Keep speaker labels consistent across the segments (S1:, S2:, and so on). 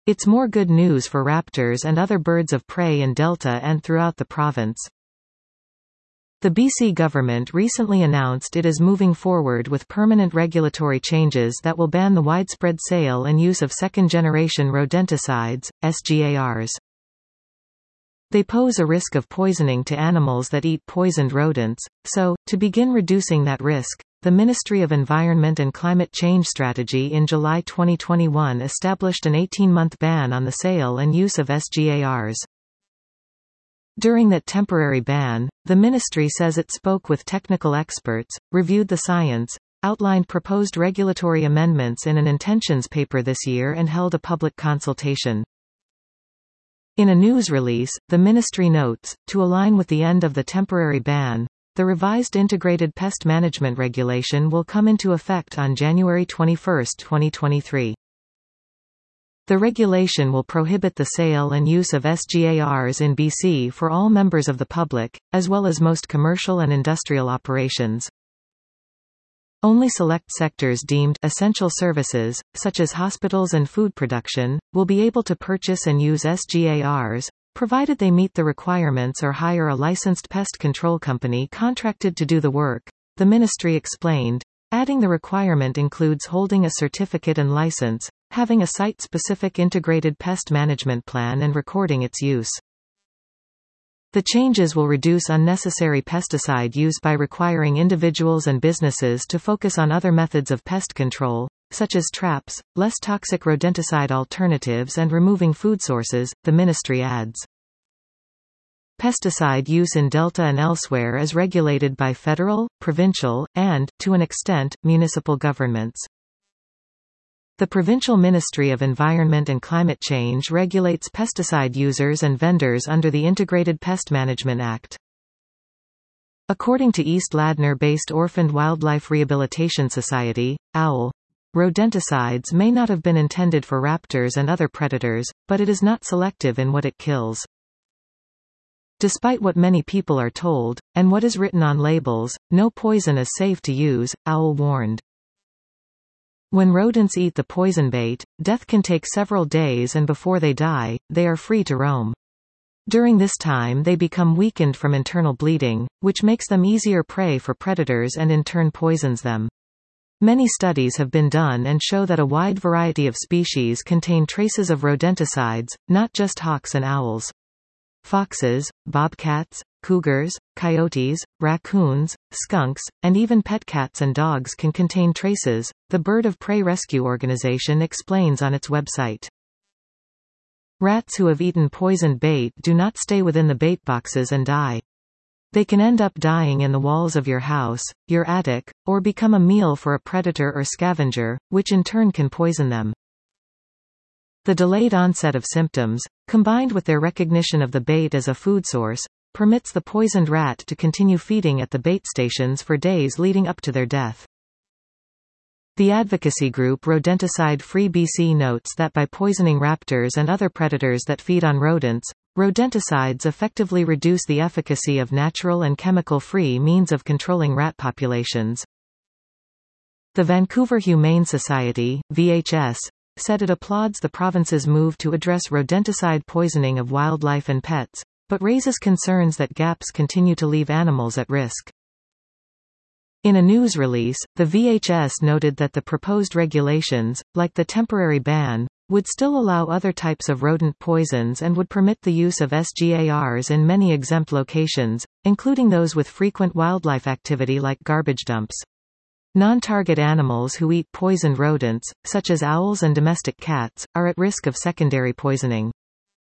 S1: It's more good news for raptors and other birds of prey in Delta and throughout the province. The BC government recently announced it is moving forward with permanent regulatory changes that will ban the widespread sale and use of second-generation rodenticides, SGARs. They pose a risk of poisoning to animals that eat poisoned rodents, so, to begin reducing that risk, the Ministry of Environment and Climate Change Strategy in July 2021 established an 18-month ban on the sale and use of SGARs. During that temporary ban, the ministry says it spoke with technical experts, reviewed the science, outlined proposed regulatory amendments in an intentions paper this year and held a public consultation. In a news release, the ministry notes, to align with the end of the temporary ban, the revised Integrated Pest Management Regulation will come into effect on January 21, 2023. The regulation will prohibit the sale and use of SGARs in BC for all members of the public, as well as most commercial and industrial operations. Only select sectors deemed essential services, such as hospitals and food production, will be able to purchase and use SGARs, provided they meet the requirements or hire a licensed pest control company contracted to do the work, the ministry explained, adding the requirement includes holding a certificate and license, having a site-specific integrated pest management plan and recording its use. The changes will reduce unnecessary pesticide use by requiring individuals and businesses to focus on other methods of pest control, such as traps, less toxic rodenticide alternatives and removing food sources, the ministry adds. Pesticide use in Delta and elsewhere is regulated by federal, provincial, and, to an extent, municipal governments. The Provincial Ministry of Environment and Climate Change regulates pesticide users and vendors under the Integrated Pest Management Act. According to East Ladner-based Orphaned Wildlife Rehabilitation Society, OWL, rodenticides may not have been intended for raptors and other predators, but it is not selective in what it kills. Despite what many people are told, and what is written on labels, no poison is safe to use, OWL warned. When rodents eat the poison bait, death can take several days and before they die, they are free to roam. During this time they become weakened from internal bleeding, which makes them easier prey for predators and in turn poisons them. Many studies have been done and show that a wide variety of species contain traces of rodenticides, not just hawks and owls. Foxes, bobcats, cougars, coyotes, raccoons, skunks, and even pet cats and dogs can contain traces, the Bird of Prey Rescue Organization explains on its website. Rats who have eaten poisoned bait do not stay within the bait boxes and die. They can end up dying in the walls of your house, your attic, or become a meal for a predator or scavenger, which in turn can poison them. The delayed onset of symptoms, combined with their recognition of the bait as a food source, permits the poisoned rat to continue feeding at the bait stations for days leading up to their death. The advocacy group Rodenticide Free BC notes that by poisoning raptors and other predators that feed on rodents, rodenticides effectively reduce the efficacy of natural and chemical-free means of controlling rat populations. The Vancouver Humane Society, VHS, said it applauds the province's move to address rodenticide poisoning of wildlife and pets, but raises concerns that gaps continue to leave animals at risk. In a news release, the VHS noted that the proposed regulations, like the temporary ban, would still allow other types of rodent poisons and would permit the use of SGARs in many exempt locations, including those with frequent wildlife activity like garbage dumps. Non-target animals who eat poisoned rodents, such as owls and domestic cats, are at risk of secondary poisoning.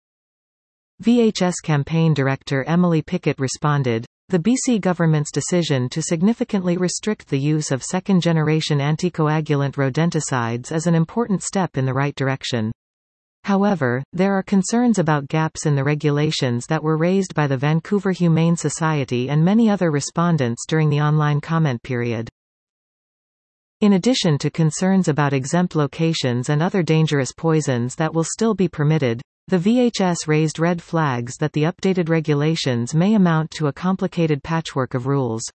S1: VHS campaign director Emily Pickett responded, "The BC government's decision to significantly restrict the use of second-generation anticoagulant rodenticides is an important step in the right direction. However, there are concerns about gaps in the regulations that were raised by the Vancouver Humane Society and many other respondents during the online comment period. In addition to concerns about exempt locations and other dangerous poisons that will still be permitted, the VHS raised red flags that the updated regulations may amount to a complicated patchwork of rules.